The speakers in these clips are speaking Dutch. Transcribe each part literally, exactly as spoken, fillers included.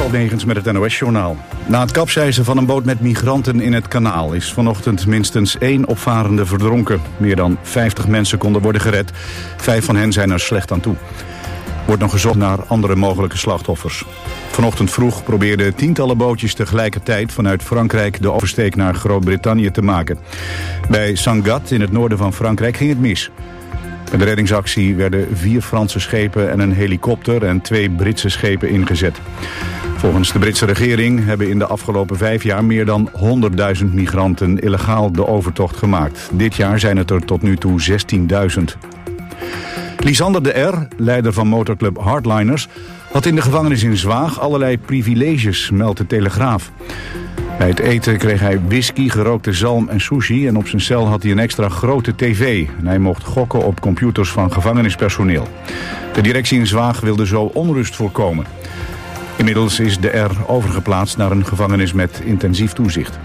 Dorald Megens met het N O S-journaal. Na het kapseizen van een boot met migranten in het kanaal is vanochtend minstens één opvarende verdronken. Meer dan vijftig mensen konden worden gered. Vijf van hen zijn er slecht aan toe. Er wordt nog gezocht naar andere mogelijke slachtoffers. Vanochtend vroeg probeerden tientallen bootjes tegelijkertijd vanuit Frankrijk de oversteek naar Groot-Brittannië te maken. Bij Sangatte in het noorden van Frankrijk ging het mis. Bij de reddingsactie werden vier Franse schepen en een helikopter en twee Britse schepen ingezet. Volgens de Britse regering hebben in de afgelopen vijf jaar meer dan honderdduizend migranten illegaal de overtocht gemaakt. Dit jaar zijn het er tot nu toe zestienduizend. Lisander de R., leider van motorclub Hardliners, had in de gevangenis in Zwaag allerlei privileges, meldt de Telegraaf. Bij het eten kreeg hij whisky, gerookte zalm en sushi en op zijn cel had hij een extra grote tv. En hij mocht gokken op computers van gevangenispersoneel. De directie in Zwaag wilde zo onrust voorkomen. Inmiddels is de R overgeplaatst naar een gevangenis met intensief toezicht.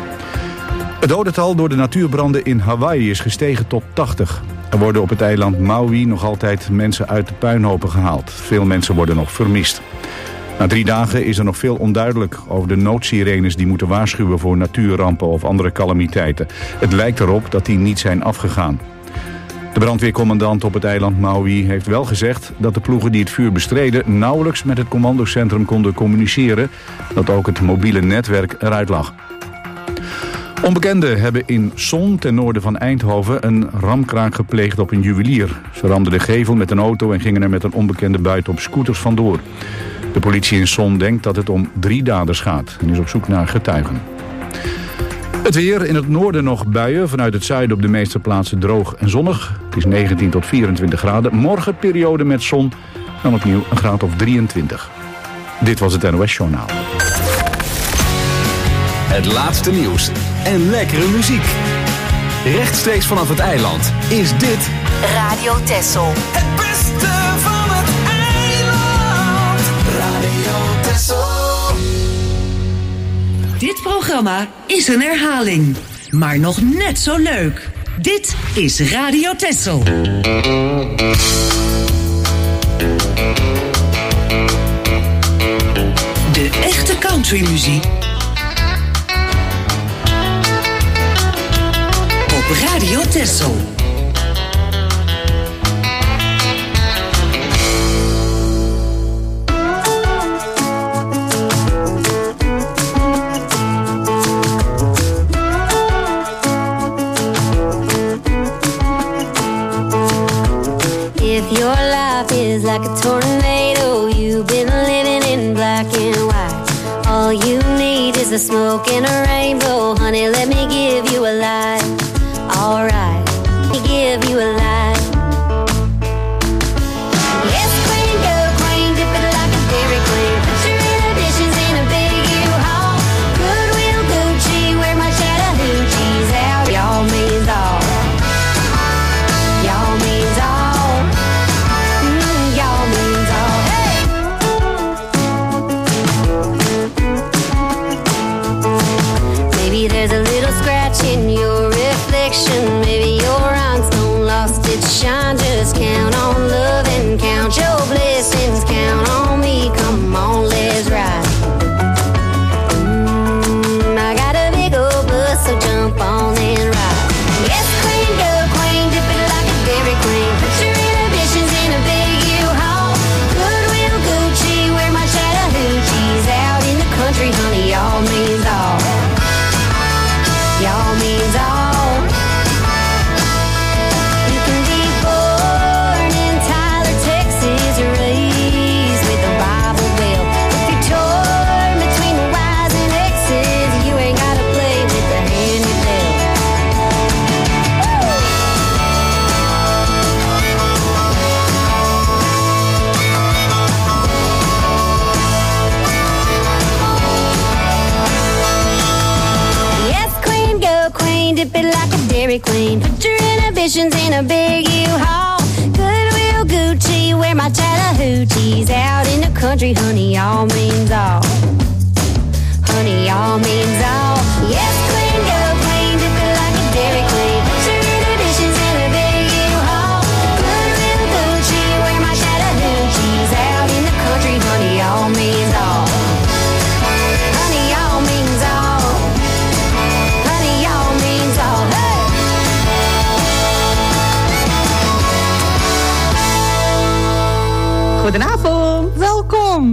Het dodental door de natuurbranden in Hawaii is gestegen tot tachtig. Er worden op het eiland Maui nog altijd mensen uit de puinhopen gehaald. Veel mensen worden nog vermist. Na drie dagen is er nog veel onduidelijk over de noodsirenes die moeten waarschuwen voor natuurrampen of andere calamiteiten. Het lijkt erop dat die niet zijn afgegaan. De brandweercommandant op het eiland Maui heeft wel gezegd dat de ploegen die het vuur bestreden nauwelijks met het commandocentrum konden communiceren, dat ook het mobiele netwerk eruit lag. Onbekenden hebben in Son, ten noorden van Eindhoven, een ramkraak gepleegd op een juwelier. Ze ramden de gevel met een auto en gingen er met een onbekende buit op scooters vandoor. De politie in Son denkt dat het om drie daders gaat en is op zoek naar getuigen. Het weer, in het noorden nog buien, vanuit het zuiden op de meeste plaatsen droog en zonnig. Het is negentien tot vierentwintig graden. Morgen periode met zon, dan opnieuw een graad of drieëntwintig. Dit was het N O S-journaal. Het laatste nieuws en lekkere muziek. Rechtstreeks vanaf het eiland is dit Radio Texel. Het beste van het eiland. Radio Texel. Dit programma is een herhaling, maar nog net zo leuk. Dit is Radio Texel. De echte countrymuziek op Radio Texel. If your life is like a tornado, you've been living in black and white. All you need is a smoke and a rainbow. Honey, let me give you a light. Alright, let me give you a light. Yes, queen, go queen, dip it like a Dairy Queen. Put your inhibitions in a big U-Haul. Goodwill, Gucci, wear my Chattahoochees out. Y'all means all. Y'all means all. Mm, y'all means all. Hey! Maybe there's a little scratch in your reflection. Maybe your rhinestone lost its shine. Just count on love and count your blessings. Count on me, come on, let's ride. Mm, I got a big old bus, so jump on and ride. Yes, queen, go queen, dip it like a Dairy Queen. Put your inhibitions in a big U-Haul. Goodwill, Gucci, wear my Chattahoochees out in the country, honey, y'all means all. Y'all means all. You can be born in Tyler, Texas, raised with the Bible Belt. If you're torn between the Y's and X's, you ain't gotta play with the hand you dealt. Yes, queen, go queen, dip it like a Dairy Queen. Put your inhibitions in a big U-Haul. Goodwill, Gucci, wear my Chattahoochees out in the country, honey, y'all means all. Honey, y'all means all. Yes, queen, go queen, dip it like a Dairy Queen. Put your inhibitions in a big U-Haul. Goodwill, Gucci, wear my Chattahoochees out in the country, honey, y'all means all.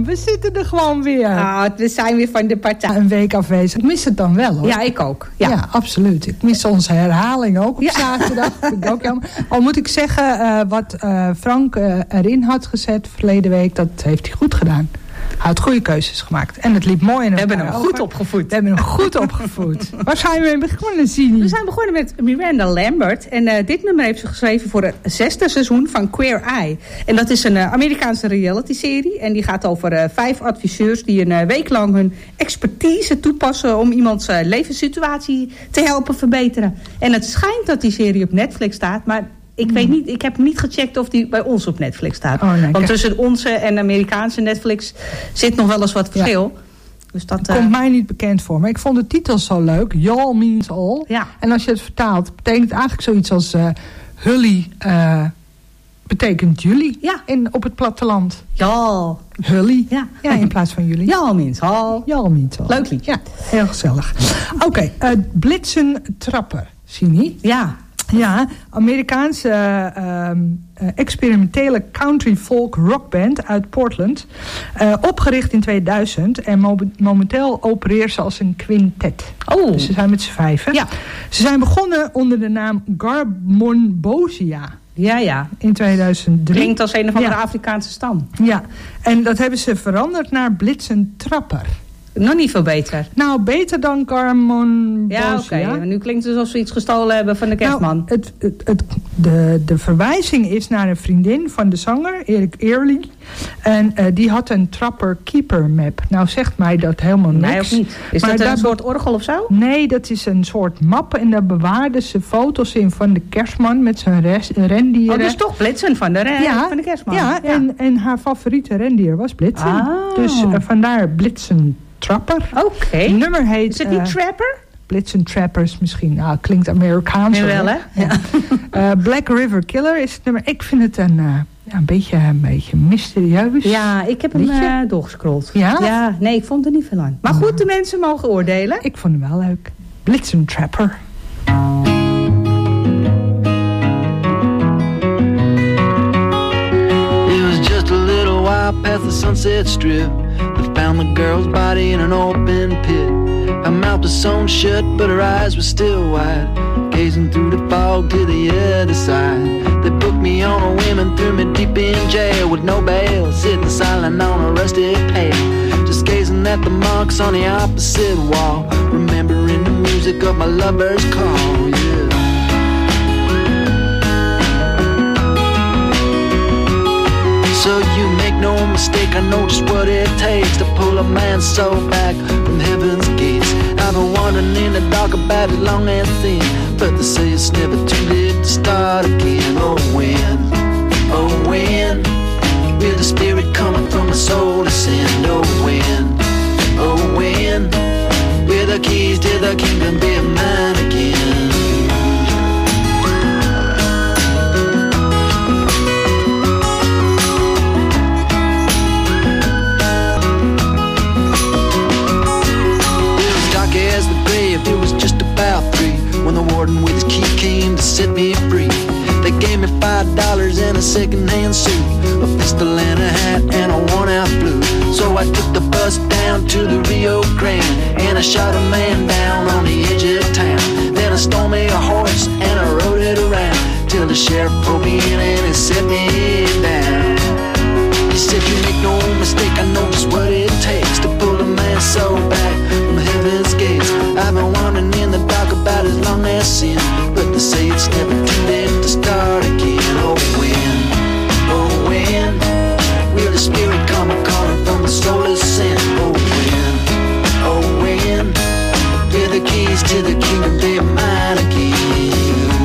we zitten er gewoon weer. Ah, we zijn weer van de partij. Een week afwezig. Ik mis het dan wel, hoor. Ja, ik ook. Ja, ja absoluut. Ik mis onze herhaling ook op ja. zaterdag. Vind ik ook jammer. Al moet ik zeggen, uh, wat uh, Frank uh, erin had gezet verleden week, dat heeft hij goed gedaan. Hij had goede keuzes gemaakt. En het liep mooi in We hebben hem over. goed opgevoed. We hebben hem goed opgevoed. Waar zijn we mee begonnen, Zini? We zijn begonnen met Miranda Lambert. En uh, dit nummer heeft ze geschreven voor het zesde seizoen van Queer Eye. En dat is een uh, Amerikaanse reality-serie. En die gaat over uh, vijf adviseurs die een uh, week lang hun expertise toepassen om iemands uh, levenssituatie te helpen verbeteren. En het schijnt dat die serie op Netflix staat, maar ik weet niet, ik heb niet gecheckt of die bij ons op Netflix staat. Oh, nee, Want tussen onze en Amerikaanse Netflix zit nog wel eens wat verschil. Ja. Dus dat uh... komt mij niet bekend voor. Maar ik vond de titel zo leuk. Y'all means all. Ja. En als je het vertaalt, betekent het eigenlijk zoiets als uh, Hully uh, betekent jullie ja. in, op het platteland. Y'all. Hully. Ja. ja, in plaats van jullie. Y'all means all. Y'all means all. Leuk lied. Ja, heel gezellig. Oké, okay, uh, Blitzen Trapper. Sini? Ja. Ja, Amerikaanse uh, uh, experimentele country folk rockband uit Portland. Uh, opgericht in tweeduizend en mo- momenteel opereert ze als een quintet. Oh. Dus ze zijn met z'n vijven. Ja. Ze zijn begonnen onder de naam Garmonbosia. Ja, ja. In tweeduizend drie. Klinkt als een of andere ja. Afrikaanse stam. Ja, en dat hebben ze veranderd naar Blitzen Trapper. Nog niet veel beter. Nou, beter dan Garmonbosia. Ja, oké. Okay. Nu klinkt het alsof ze iets gestolen hebben van de kerstman. Nou, het, het, het, de, de verwijzing is naar een vriendin van de zanger, Erik Early. En uh, die had een Trapper Keeper map. Nou zegt mij dat helemaal niks. Nee, of niet. Is maar dat een daar, soort orgel of zo? Nee, dat is een soort map. En daar bewaarden ze foto's in van de kerstman met zijn res, rendieren. Oh, dus toch Blitzen van de, re- ja, van de kerstman. Ja, ja. En, en haar favoriete rendier was Blitzen. Ah. Dus uh, vandaar Blitzen Trapper. Oké. Okay. Het nummer heet... Is het niet uh, Trapper? Blitzen Trappers misschien. Nou, klinkt Amerikaans. Nu wel, hè? Ja. uh, Black River Killer is het nummer. Ik vind het een, uh, ja, een, beetje, een beetje mysterieus. Ja, ik heb hem uh, doorgescrolld. Ja? Ja, nee, ik vond er niet veel aan. Maar goed, de mensen mogen oordelen. Ik vond hem wel leuk. Blitzen Trapper. It was just a little while past the Sunset Strip. Found the girl's body in an open pit. Her mouth was sewn shut, but her eyes were still wide, gazing through the fog to the other side. They booked me on a whim and threw me deep in jail with no bail, sitting silent on a rusted pail, just gazing at the marks on the opposite wall, remembering the music of my lover's call. Yeah. So you make no mistake, I know just what it takes to pull a man's soul back from heaven's gates. I've been wandering in the dark about as long as thin, but they say it's never too late to start again. Oh when, oh when, will the spirit coming from my soul descend? Oh when, oh when, will the keys to the kingdom be mine again? As the grave, it was just about three when the warden with his key came to set me free. They gave me five dollars and a second-hand suit, a pistol and a hat and a worn-out blue. So I took the bus down to the Rio Grande and I shot a man down on the edge of town. Then I stole me a horse and I rode it around till the sheriff pulled me in and he set me down. He said, you make no mistake, I know just what it takes to pull a man's soul back from heaven's gates. I've been wandering in the dark about as long as sin, but they say it's never too late to start again. Oh when, oh when, will the spirit come a calling from the soulless sin? Oh when, oh when, will the keys to the kingdom be mine again?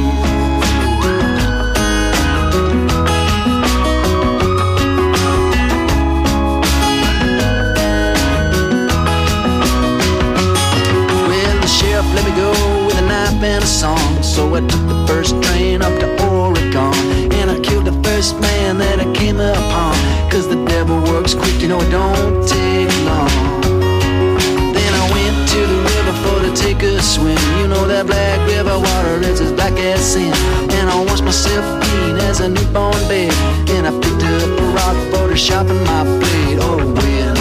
Let me go with a knife and a song. So I took the first train up to Oregon, and I killed the first man that I came upon. Cause the devil works quick, you know it don't take long. Then I went to the river for to take a swim. You know that black river water is as black as sin. And I washed myself clean as a newborn babe. And I picked up a rock for to sharpen my blade. Oh when,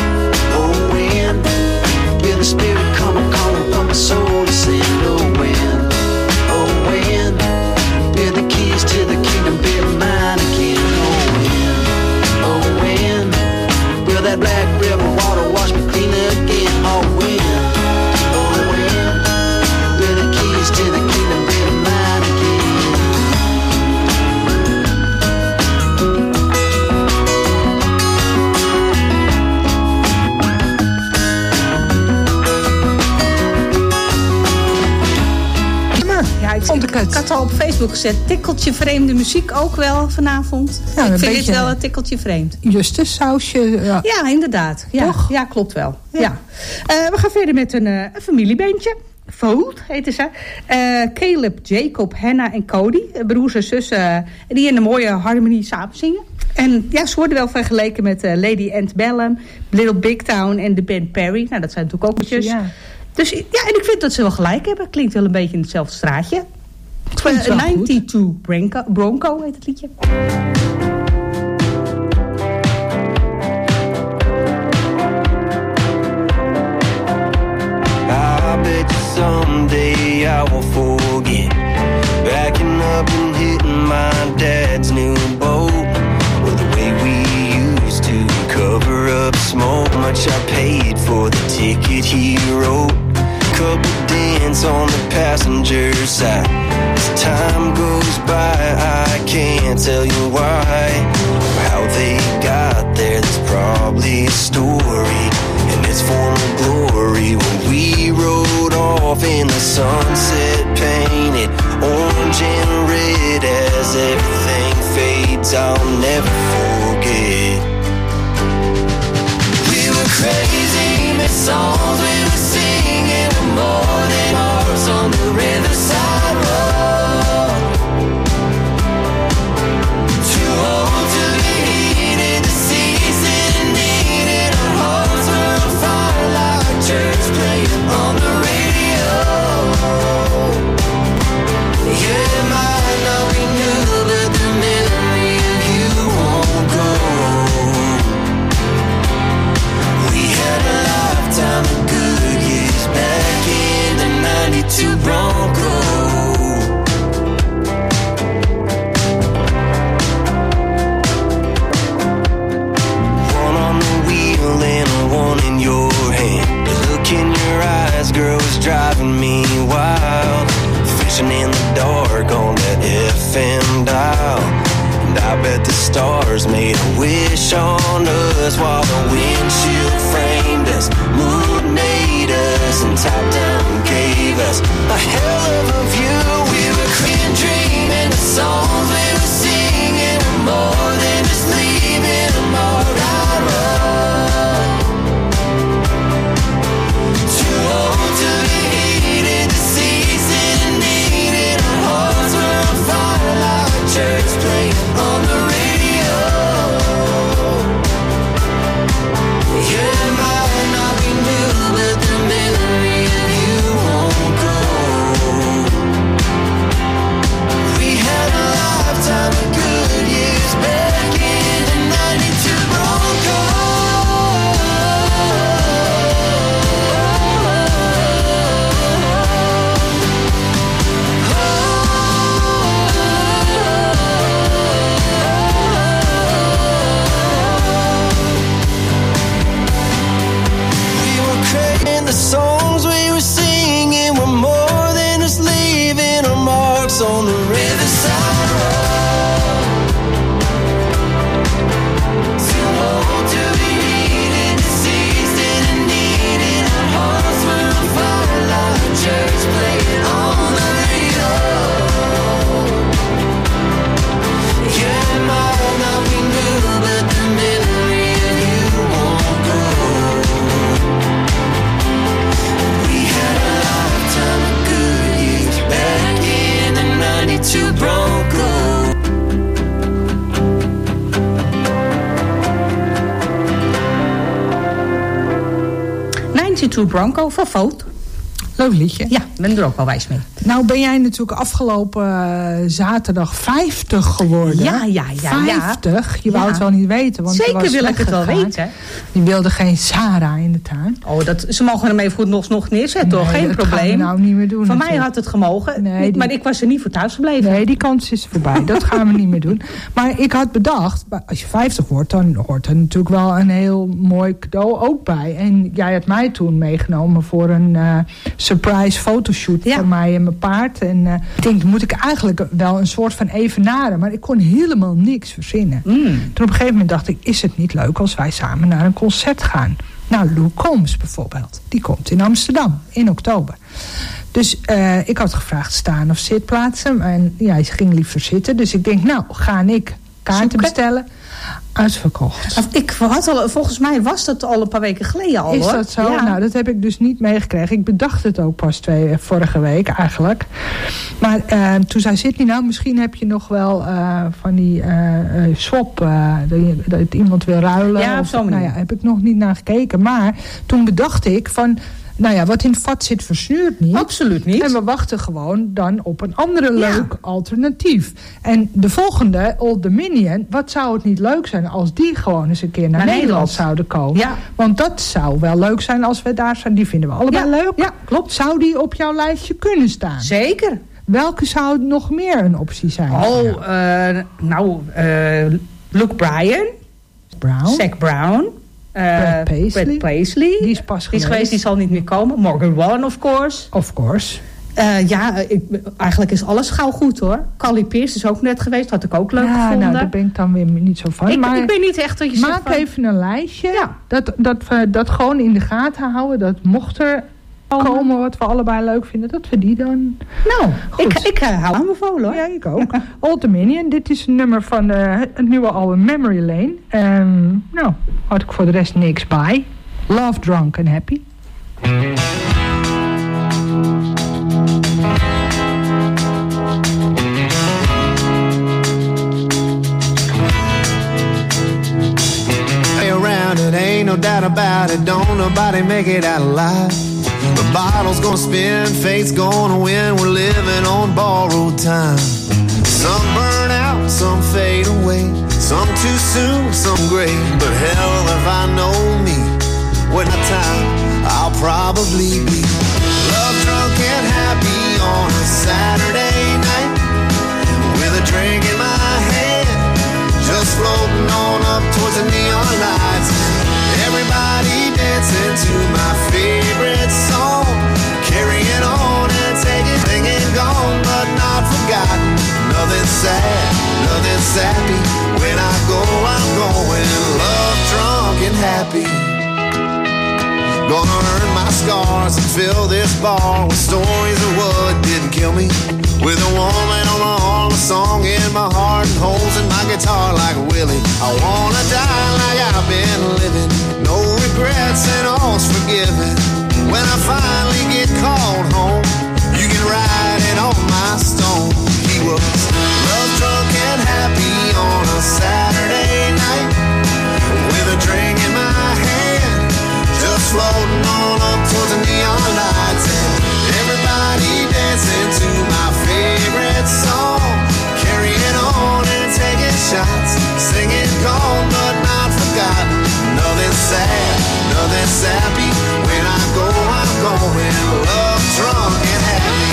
vond ik het. Ik had al op Facebook gezet, tikkeltje vreemde muziek ook wel vanavond. Ja, ik een vind beetje het wel een tikkeltje vreemd. Justus sausje. Ja, Ja, inderdaad. Ja, Toch? ja klopt wel. Ja. Ja. Uh, we gaan verder met een, uh, een familiebandje. Fold heette ze. Uh, Caleb, Jacob, Hannah en Cody. uh, Broers en zussen. Uh, die in een mooie harmonie samen zingen. En ja, ze worden wel vergeleken met uh, Lady Antebellum, Little Big Town en de band Perry. Nou, dat zijn natuurlijk ook liedjes. Ja. Dus ja, en ik vind dat ze wel gelijk hebben. Klinkt wel een beetje in hetzelfde straatje. Klinkt wel goed. negenentwintig Bronco, Bronco heet het liedje. I bet you someday I will forget backing up and hitting my dad's new boat. Well, the way we used to cover up smoke, much I paid for the ticket he wrote. Couple dents on the passenger side. As time goes by, I can't tell you why or how they got there. There's probably a story in its former glory when we rode off in the sunset, painted orange and red. As everything fades, I'll never forget. We were crazy, made songs we were singing, were more than hearts on the riverside road. Too old to be heated, the seas didn't need it. Our hearts were on fire like church playing on the radio. Yeah, it might not be new, but the memory of you won't go. We had a lifetime of good years back in the ninety-two Bronco. One on the wheel and one in your hand. The look in your eyes, girl, was driving me wild. Fishing in the dark on that F M dial. And I bet the stars made a wish on us while the windshield framed us, moon made us, and top down gave us a hell of a view. We were crying, dreaming the songs we were singing were more than just leaving a mark out road. Too old to be heated, the seas didn't need it. Our hearts were on fire like church playing on the radio. Yeah, it might not be new, but the memory of you won't go. We had a lifetime of good years back in the ninety-two Bronco. We were creating the songs we were singing were more than just leaving our marks on the riverside road. Too old to be needed, the seas didn't need it. Our hearts were on fire like church playing on the radio. Yeah, it might not be new, but the memory of you won't go. We had a lifetime of good years back in the ninety-two Bronco. negenentwintig Bronco van Fold. Leuk liedje. Ja, ik ben er ook wel wijs mee. Nou ben jij natuurlijk afgelopen uh, zaterdag vijftig geworden. Ja, ja, ja. vijftig? Je wou Ja. het wel niet weten. Want je Zeker was wil ik het wel weggegaan. weten. Je wilde geen Sarah in de tuin. Oh, dat, ze mogen hem even goed nog, nog neerzetten, Nee, toch? Geen dat probleem. gaan we nou niet meer doen. Van mij natuurlijk. had het gemogen, Nee, die- maar ik was er niet voor thuis gebleven. Nee, die kans is voorbij. Dat gaan we niet meer doen. Maar ik had bedacht, als je vijftig wordt, dan hoort er natuurlijk wel een heel mooi cadeau ook bij. En jij had mij toen meegenomen voor een uh, surprise fotoshoot Ja. voor mij en mijn paard. En uh, ik denk, moet ik eigenlijk wel een soort van evenaren. Maar ik kon helemaal niks verzinnen. Mm. Toen op een gegeven moment dacht ik, is het niet leuk als wij samen naar een concert gaan? Nou, Lou Combs bijvoorbeeld. Die komt in Amsterdam in oktober. Dus uh, ik had gevraagd staan of zitplaatsen. En ja, ze ging liever zitten. Dus ik denk, nou, ga ik kaarten Zoeken. bestellen. Uitverkocht. Ik had al, volgens mij was dat al een paar weken geleden al, Is hoor. dat zo? Ja. Nou, dat heb ik dus niet meegekregen. Ik bedacht het ook pas twee, vorige week eigenlijk. Maar uh, toen zei Sydney, nou, misschien heb je nog wel uh, van die uh, uh, swap, uh, dat, je, dat iemand wil ruilen. Ja, op zo'n manier. Nou ja, heb ik nog niet naar gekeken. Maar toen bedacht ik van, nou ja, wat in het vat zit versnuurt niet. Absoluut niet. En we wachten gewoon dan op een andere leuk ja. alternatief. En de volgende, Old Dominion, wat zou het niet leuk zijn als die gewoon eens een keer naar, naar Nederland, Nederland zouden komen. Ja. Want dat zou wel leuk zijn als we daar zijn. Die vinden we allebei ja. leuk. Ja, klopt. Zou die op jouw lijstje kunnen staan? Zeker. Welke zou nog meer een optie zijn? Oh, uh, nou, uh, Luke Bryan. Brown. Zac Brown. Uh, Brad Paisley. Brad Paisley. Die is pas die is geweest. Die zal niet meer komen. Morgan Wallen, of course. Of course. Uh, ja, ik, eigenlijk is alles gauw goed, hoor. Carly Pearce is ook net geweest. Had ik ook leuk ja, gevonden. Nou, daar ben ik dan weer niet zo van. Ik, maar ik ben niet echt dat je maak zegt van, even een lijstje. Ja. Dat, dat we dat gewoon in de gaten houden. Dat mocht er komen wat we allebei leuk vinden. Dat we die dan... Nou, goed. ik, ik uh, hou aanbevolen, hoor. Ja, ik ook. Old Dominion. Dit is een nummer van uh, het nieuwe album Memory Lane. Um, nou, had ik voor de rest niks bij. Love, Drunk and Happy. It ain't no doubt about it, don't nobody make it out alive. The bottle's gonna spin, fate's gonna win, we're living on borrowed time. Some burn out, some fade away, some too soon, some great. But hell if I know me, when the time I'll probably be love drunk and happy on a Saturday night, with a drink in my hand, just floating on up towards the neon lights. Everybody dancing to my favorite song, carrying on and taking, singing gone but not forgotten. Nothing sad, nothing sappy. When I go, I'm going love drunk and happy. Gonna earn my scars and fill this bar with stories of what didn't kill me. With a woman on my arm, a song in my heart, and holes in my guitar like Willie. I wanna die like I've been living, no regrets and all's forgiven. When I finally get called home, you can write it on my stone. He was love drunk and happy on a Saturday night, with a drink in my hand, just floating on up towards the neon lights. And everybody dancing to my favorite song, carrying on and taking shots, singing gone but not forgotten. Nothing sad, nothing sappy. When I go, I'm going love drunk and happy.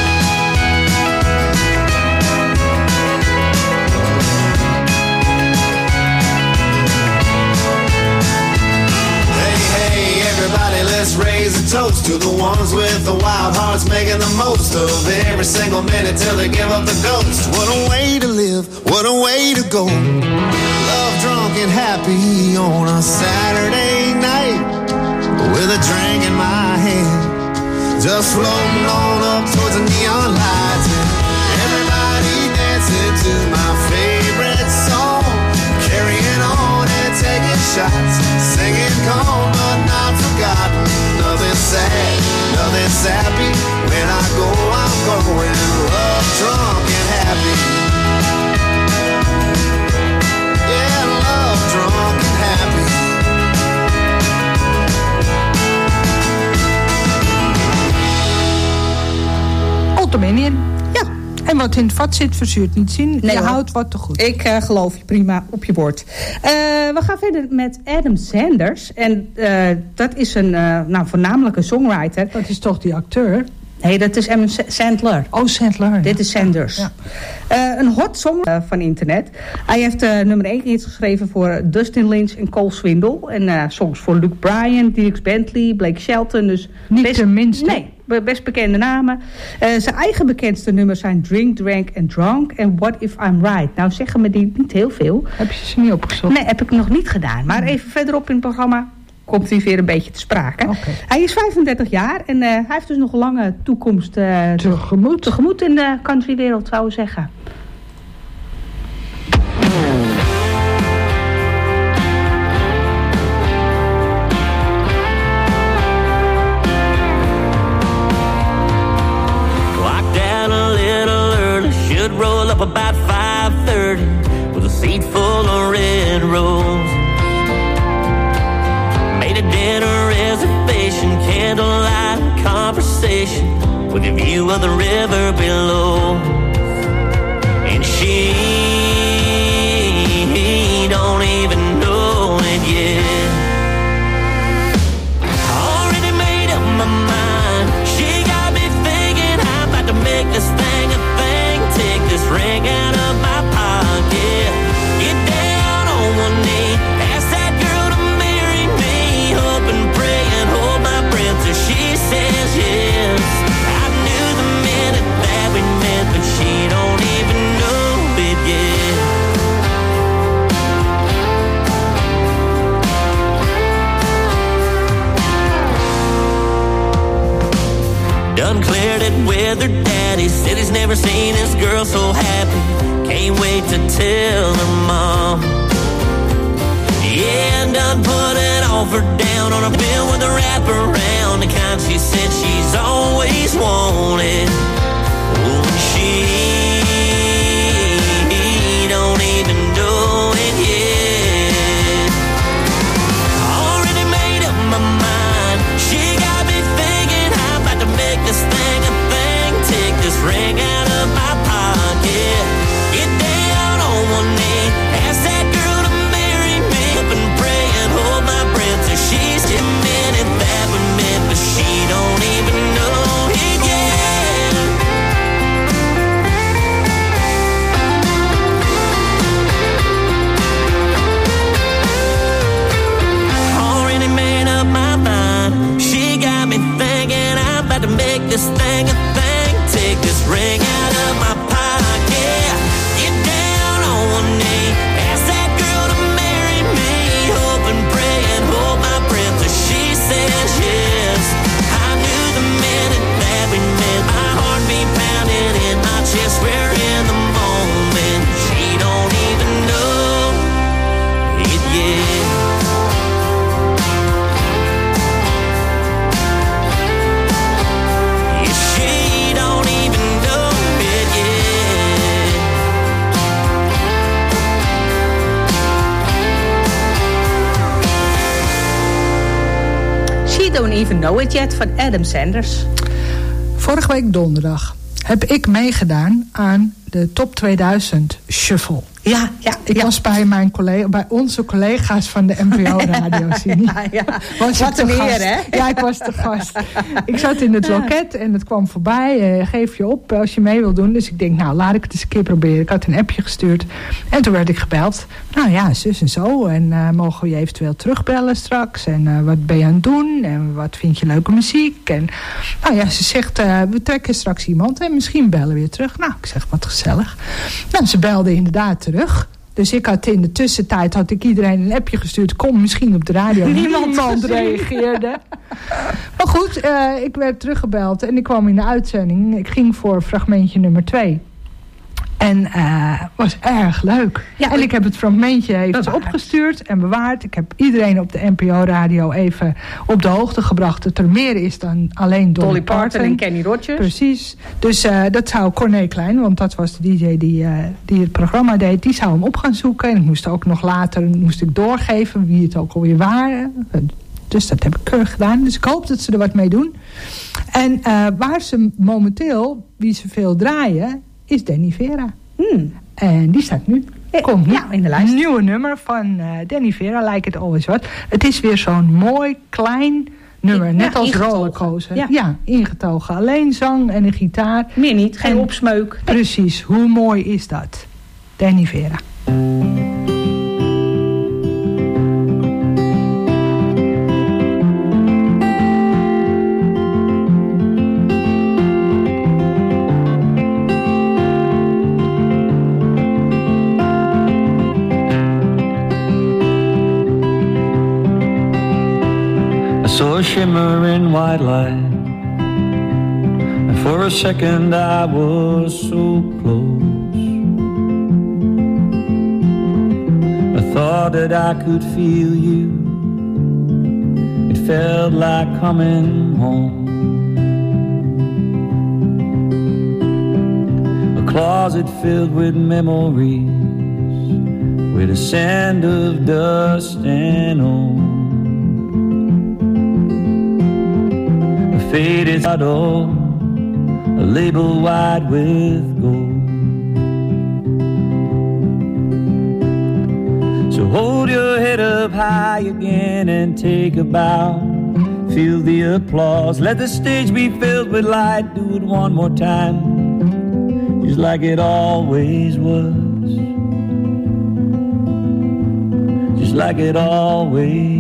Hey, hey, everybody, let's raise a toast to the ones with the wild hearts, making the most of every single minute till they give up the ghost. What a way to live, what a way to go. Love drunk and happy on a Saturday night, with a drink in my hand, just floating on up towards the neon lights. And everybody dancing to my favorite song, carrying on and taking shots, singing gone but not forgotten. Nothing sad, nothing sappy. When I go, I'm going love drunk and happy. Yeah, love drunk and happy. Old Dominion. Ja. En wat in het vat zit, verzuurt niet zien. Nee, je hoor. houdt wat te goed. Ik uh, geloof je prima op je woord. Uh, we gaan verder met Adam Sanders. En uh, dat is een, uh, nou, voornamelijk een songwriter. Dat is toch die acteur? Nee, dat is Adam Sandler. Oh, Sandler. Dit is Sanders. Ja. Uh, een hot song uh, van internet. Hij heeft uh, nummer één hits geschreven voor Dustin Lynch en Cole Swindle. En uh, songs voor Luke Bryan, Dierks Bentley, Blake Shelton. Dus niet best, de minste. Nee, best bekende namen. Uh, zijn eigen bekendste nummers zijn Drink, Drank and Drunk en What If I'm Right. Nou zeggen me die niet heel veel. Heb je ze niet opgezocht? Nee, heb ik nog niet gedaan. Maar even verderop in het programma komt hij weer een beetje te sprake. Okay. Hij is vijfendertig jaar en uh, hij heeft dus nog een lange toekomst uh, tegemoet. tegemoet in de countrywereld, zou ik zeggen. Roll up about five thirty with a seat full of red roses. Made a dinner reservation, candlelight conversation with a view of the river below. And she don't even know it yet. Already made up my mind. She got me thinking I'm about to make this thing a thing. Take this ring out of my pocket. Get down on one knee. Ask that girl to marry me. Hope and pray and hold my breath till she says yes. I knew the minute that we met, but she don't even know it yet. Done cleared it with her daddy. Said he's never seen his girl so happy. Can't wait to tell her mom. Yeah, done put an offer down on a bill with a wrap around. The kind she said she's always wanted. Oh, and she don't even know it yet. Already made up my mind. She got me thinking I'm about to make this thing a thing. Take this ring out of my pocket. Get down on one knee. Ask that girl to marry me. Up and pray and hold my breath till she's the minute that we met, but she don't even know it yet. Already made up my mind. She got me thinking I'm about to make this thing a thing. Take this ring out of my pocket. Get down on one knee. Ask that girl to marry me. Hope and pray and hold my breath till she says yes. I knew the minute that we met. My heart beat pounding in my chest. We're in the moment. She don't even know it yet. Yeah, she don't even know it yet. She Don't Even Know It Yet van Adam Sanders. Vorige week donderdag heb ik meegedaan aan de Top tweeduizend Shuffle. Ja, ja. Ik ja. was bij, mijn collega, bij onze collega's van de N P O-radio. Ja, ja. Was Wat een eer, hè? Ja, ik was te gast. Ik zat in het loket en het kwam voorbij. Uh, geef je op als je mee wil doen. Dus ik denk, nou, laat ik het eens een keer proberen. Ik had een appje gestuurd. En toen werd ik gebeld. Nou ja, zus en zo. En uh, mogen we je eventueel terugbellen straks? En uh, wat ben je aan het doen? En wat vind je leuke muziek? En nou ja, ze zegt, uh, we trekken straks iemand. En misschien bellen we je terug. Nou, ik zeg, wat gezellig. Nou, ze belde inderdaad terug. Dus ik had in de tussentijd had ik iedereen een appje gestuurd. Kom misschien op de radio. Niemand, Niemand reageerde. Maar goed, uh, ik werd teruggebeld. En ik kwam in de uitzending. Ik ging voor fragmentje nummer twee. En uh, was erg leuk. Ja, en ik heb het fragmentje even bewaard. opgestuurd en bewaard. Ik heb iedereen op de N P O-radio even op de hoogte gebracht dat er meer is dan alleen Dolly, Dolly Parton en Kenny Rogers. Precies. Dus uh, dat zou Corné Klein, want dat was de D J die, uh, die het programma deed, die zou hem op gaan zoeken. En ik moest ook nog later moest ik doorgeven wie het ook alweer waren. Dus dat heb ik keurig gedaan. Dus ik hoop dat ze er wat mee doen. En uh, waar ze momenteel, wie ze veel draaien, is Danny Vera. Hmm. En die staat nu. Komt nu. Ja, in de lijst. Een nieuwe nummer van uh, Danny Vera, Like It Always Was. Het is weer zo'n mooi, klein nummer. Ja, net als ingetogen. Rollercoaster. Ja. ja, ingetogen. Alleen zang en een gitaar. Meer niet, geen En- opsmeuk. Nee. Precies, hoe mooi is dat? Danny Vera. a shimmering white light, and for a second I was so close. I thought that I could feel you. It felt like coming home. A closet filled with memories, with a sand of dust and old. A faded bottle, a label wide with gold. So hold your head up high again and take a bow. Feel the applause, let the stage be filled with light. Do it one more time, just like it always was. Just like it always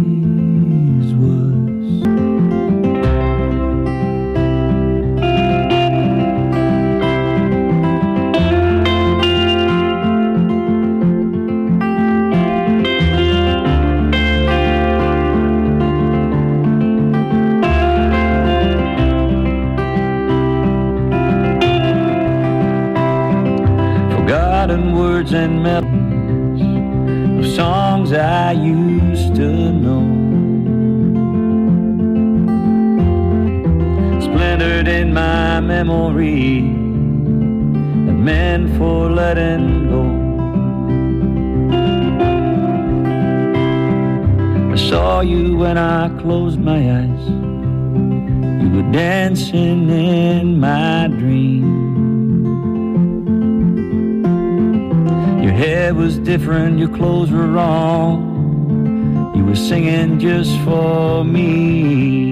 and melodies of songs I used to know, splintered in my memory, and meant for letting go. I saw you when I closed my eyes. You were dancing in my dream. Your hair was different, your clothes were wrong. You were singing just for me.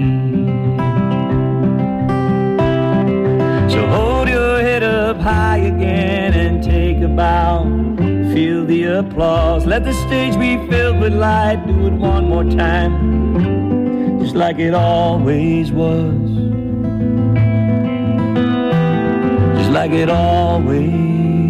So hold your head up high again and take a bow. Feel the applause, let the stage be filled with light. Do it one more time, just like it always was. Just like it always.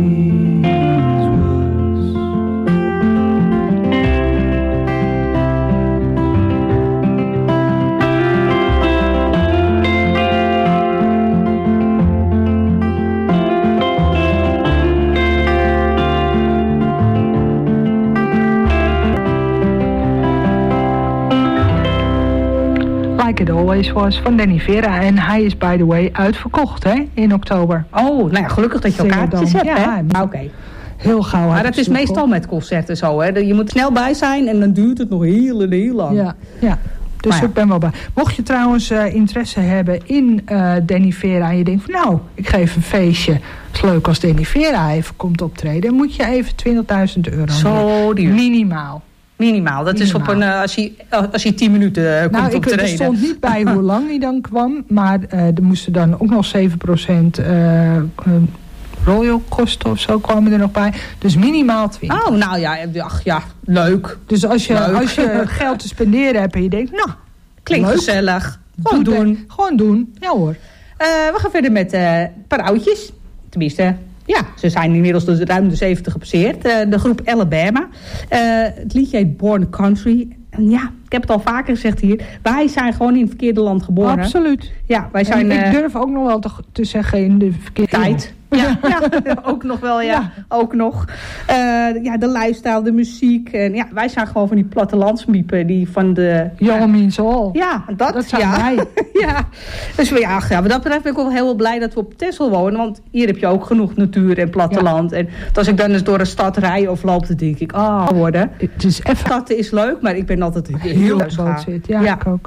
Like It Always Was van Danny Vera. En hij is, by the way, uitverkocht hè, in oktober. Oh, nou ja, gelukkig dat je elkaar kaartjes hebt, ja, hè? Oké. Okay. Heel gauw. Maar dat is meestal met concerten zo, hè? Je moet snel bij zijn en dan duurt het nog heel en heel lang. Ja, ja. Dus ja. Ik ben wel bij. Mocht je trouwens uh, interesse hebben in uh, Danny Vera en je denkt van nou, ik geef een feestje. Het is leuk als Danny Vera even komt optreden. Dan moet je even twintigduizend euro zo duur. Minimaal. Minimaal. Dat Minimaal. is op een, uh, als hij als hij tien minuten uh, komt nou, optreden. Nou, er stond niet bij hoe lang hij dan kwam. Maar uh, er moesten dan ook nog zeven procent uh, uh, royalkosten of zo kwamen er nog bij. Dus minimaal twintig. Oh, nou ja, ach ja, leuk. Dus als je, leuk. als je geld te spenderen hebt en je denkt, nou, klinkt leuk. Gezellig. Gewoon Doe doen. De, gewoon doen. Ja hoor. Uh, we gaan verder met uh, een paar oudjes. Tenminste, ja, ze zijn inmiddels dus ruim de zeventig gepasseerd. Uh, de groep Alabama. Uh, het liedje heet Born Country. En ja, ik heb het al vaker gezegd hier. Wij zijn gewoon in het verkeerde land geboren. Absoluut. Ja, wij zijn, en ik uh, durf ook nog wel te, te zeggen in de verkeerde tijd. Ja, ja, ook nog wel, ja. ja. Ook nog. Uh, ja, de lifestyle, de muziek. En ja, wij zijn gewoon van die plattelandsmiepen die van de... Young means all. Ja, dat, dat zijn ja. wij. ja. Dus ja, ja, wat dat betreft ben ik wel heel blij dat we op Texel wonen. Want hier heb je ook genoeg natuur en platteland. Ja. En als ik dan eens door een stad rij of loop, dan denk ik, ah, oh, worden. Het is even... Katten is leuk, maar ik ben altijd heel, heel leuk boot zit. Ja, ja, ik ook.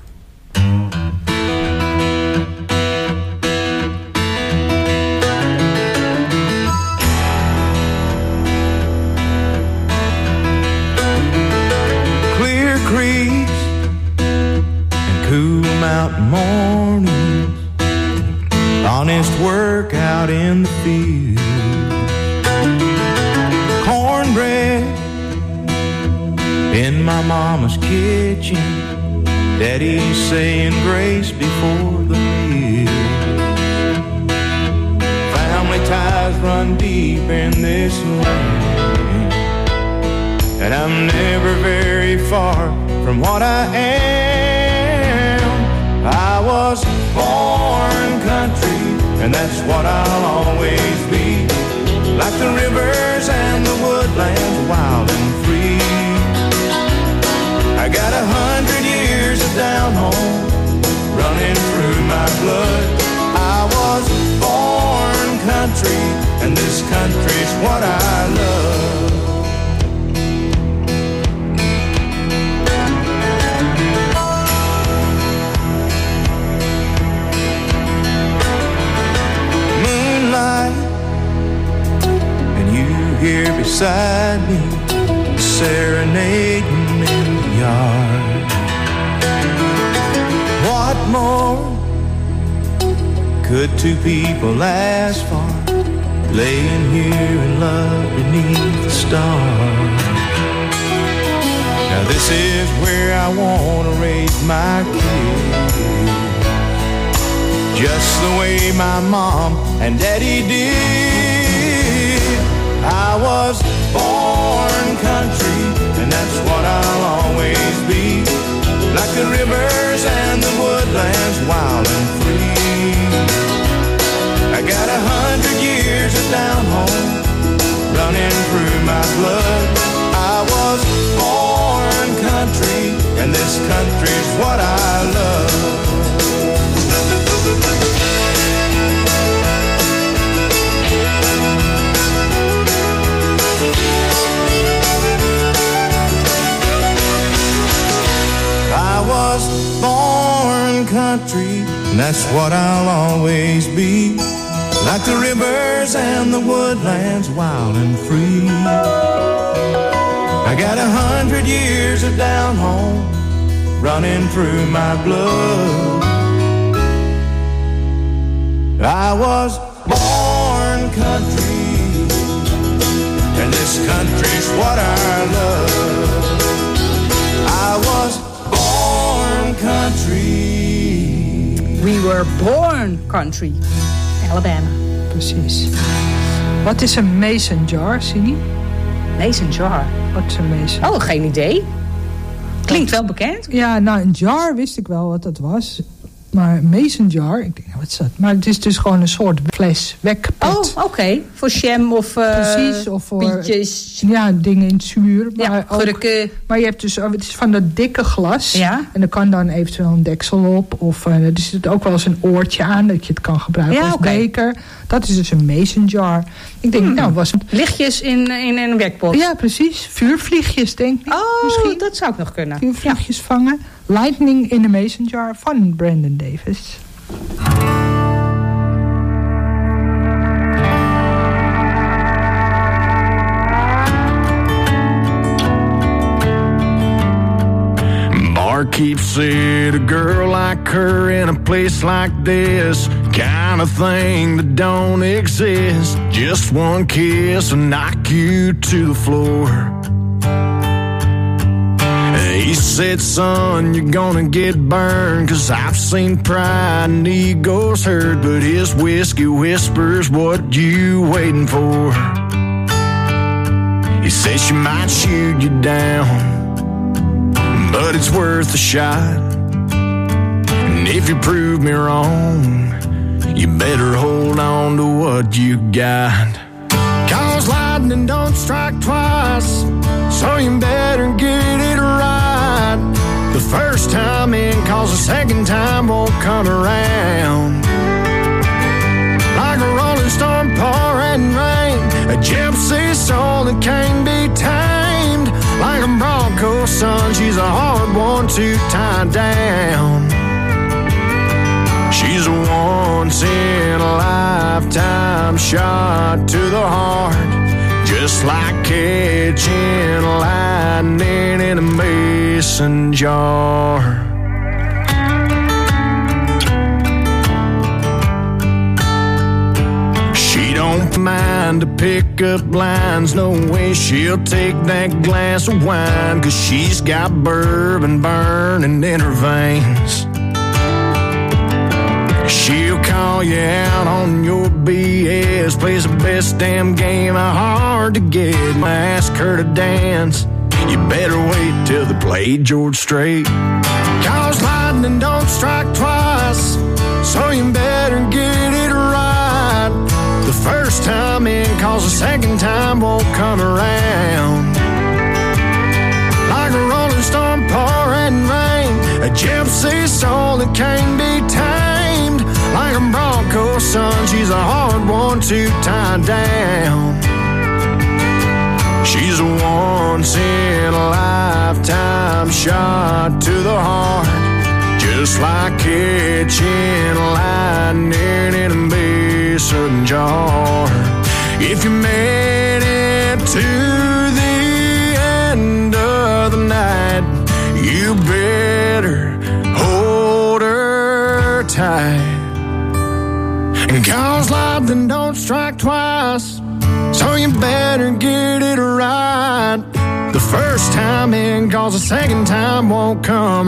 Cool mountain mornings, honest work out in the field, cornbread in my mama's kitchen, daddy's saying grace before the meal. Family ties run deep in this land, and I'm never very far from what I am. and that's what I'll always be. Like the rivers and the woodlands, wild and free. I got a hundred years of down home running through my blood. I was born country, and this country's what I love. Moonlight, and you here beside me, serenading in the yard. What more could two people ask for, laying here in love beneath the stars? Now this is where I want to raise my kids, just the way my mom and daddy did. I was born country, and that's what I'll always be. Like the rivers and the woodlands, wild and free. I got a hundred years of down home running through my blood. I was born country, and this country's what I love. I was born country, and that's what I'll always be. Like the rivers and the woodlands, wild and free. I got a hundred years of down home running through my blood. I was born country, and this country's what I love. I was born country. We were born country. Alabama. Precies. Wat is een mason jar, Cindy? Mason jar? Wat is een mason? Oh, geen idee. Klinkt wel bekend. Ja, nou, een jar wist ik wel wat dat was. Maar een mason jar, ik denk, nou, wat is dat? Maar het is dus gewoon een soort fles, wekpot. Oh, oké. Okay. Voor jam of uh, Precies, of voor pietjes. Ja, dingen in het zuur. Maar ja, gurken. Maar je hebt dus, het is van dat dikke glas. Ja. En er kan dan eventueel een deksel op. Of uh, er zit ook wel eens een oortje aan, dat je het kan gebruiken ja, als okay. beker. Dat is dus een mason jar. Ik denk, hmm. nou, was het... Lichtjes in, in een wekpot. Ja, precies. Vuurvliegjes, denk ik. Oh, misschien. Dat zou ik nog kunnen. Vuurvliegjes ja. vangen. Lightning in a Mason Jar van Brandon Davis. Barkeep said a girl like her in a place like this, kind of thing that don't exist. Just one kiss will knock you to the floor. He said, son, you're gonna get burned, 'cause I've seen pride and egos hurt, but his whiskey whispers, what you waiting for? He said she might shoot you down, but it's worth a shot. And if you prove me wrong, you better hold on to what you got. 'Cause lightning don't strike twice, so you better get it right. The first time in, 'cause the second time won't come around. Like a rolling storm pouring rain, a gypsy soul that can't be tamed. Like a bronco, son, she's a hard one to tie down. She's a once-in-a-lifetime shot to the heart, just like catching lightning in a mason jar. She don't mind to pick up lines, no way she'll take that glass of wine, 'cause she's got bourbon burning in her veins. She'll call you out on your B S, plays the best damn game hard to get. Ask her to dance, you better wait till they play George Strait. 'Cause lightning don't strike twice, so you better get it right. come around. Like a rolling storm pouring rain, a gypsy soul that can't be tamed. Like a bronco son, she's a hard one to tie down. She's a once-in-a-lifetime shot to the heart, just like kitchen lightning in a mason jar. If you made it to the end of the night, you better hold her tight. And cause lightning don't strike twice, so you better get it right the first time in, cause the second time won't come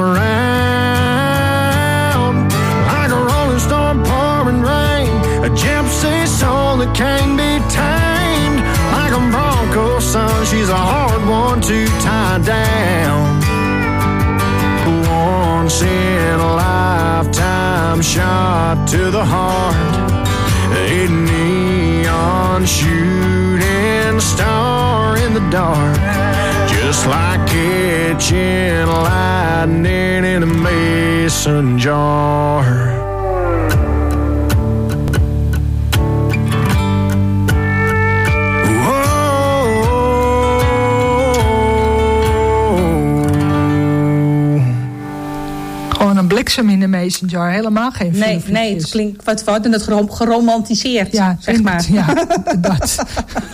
around. Like a rolling storm pouring rain, a gypsy soul that can't be tamed. Like a bronco son, she's a hard one to tie down. Once in a lifetime shot to the heart, a neon shooting star in the dark, just like kitchen lightning in a mason jar. Bliksem in de mason jar, helemaal geen Nee, nee, het klinkt wat wat en het geromantiseerd, ja, zeg maar. Ja, dat.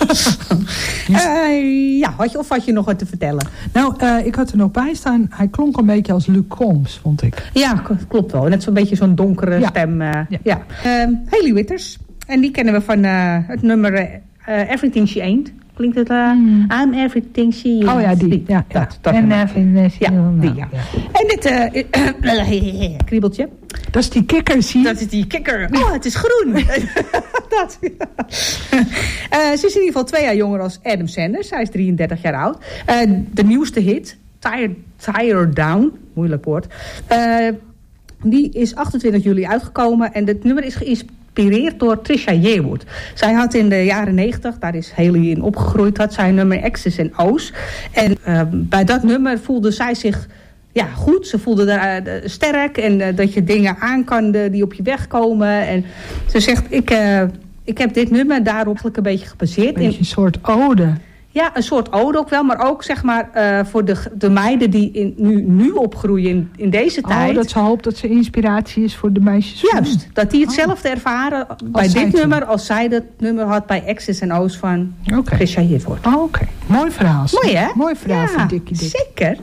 uh, ja, had je, of had je nog wat te vertellen? Nou, uh, ik had er nog bij staan. Hij klonk een beetje als Luc Combs, vond ik. Ja, klopt wel. Net zo'n beetje zo'n donkere ja. stem. Uh, ja. ja. Uh, Hayley Whitters. En die kennen we van uh, het nummer uh, Everything She Ain't. Klinkt het? Uh, mm. I'm everything she is. Oh ja, die. die. Ja, ja. Dat, dat en everything she ja, die, ja. ja. En dit uh, uh, kriebeltje. Dat is die kikker, zie je? Dat is die kikker. Oh, het is groen. dat. uh, ze is in ieder geval twee jaar jonger als Adam Sanders. Hij is drieëndertig jaar oud. Uh, de nieuwste hit, Tired, Tired Down, moeilijk woord. Uh, die is achtentwintig juli uitgekomen. En het nummer is geïnspireerd geïnspireerd door Trisha Yearwood. Zij had in de jaren negentig, daar is Hayley in opgegroeid, had zij een nummer X's en O's. En uh, bij dat nummer voelde zij zich ja, goed. Ze voelde daar, uh, sterk en uh, dat je dingen aan kan uh, die op je weg komen. En ze zegt, ik, uh, ik heb dit nummer daarop een beetje gebaseerd. Een beetje een soort ode. Ja, een soort ode ook wel, maar ook zeg maar uh, voor de, de meiden die in, nu, nu opgroeien in, in deze oh, tijd. Dat ze hoopt dat ze inspiratie is voor de meisjes. Juist, dat die hetzelfde oh. ervaren bij dit nummer als zij dat nummer had bij X's en O's van okay. Trisha Yearwood. Oh, Oké, okay. Mooi verhaal. Mooi hè? Mooi verhaal ja, van Dikkie Dik. Zeker.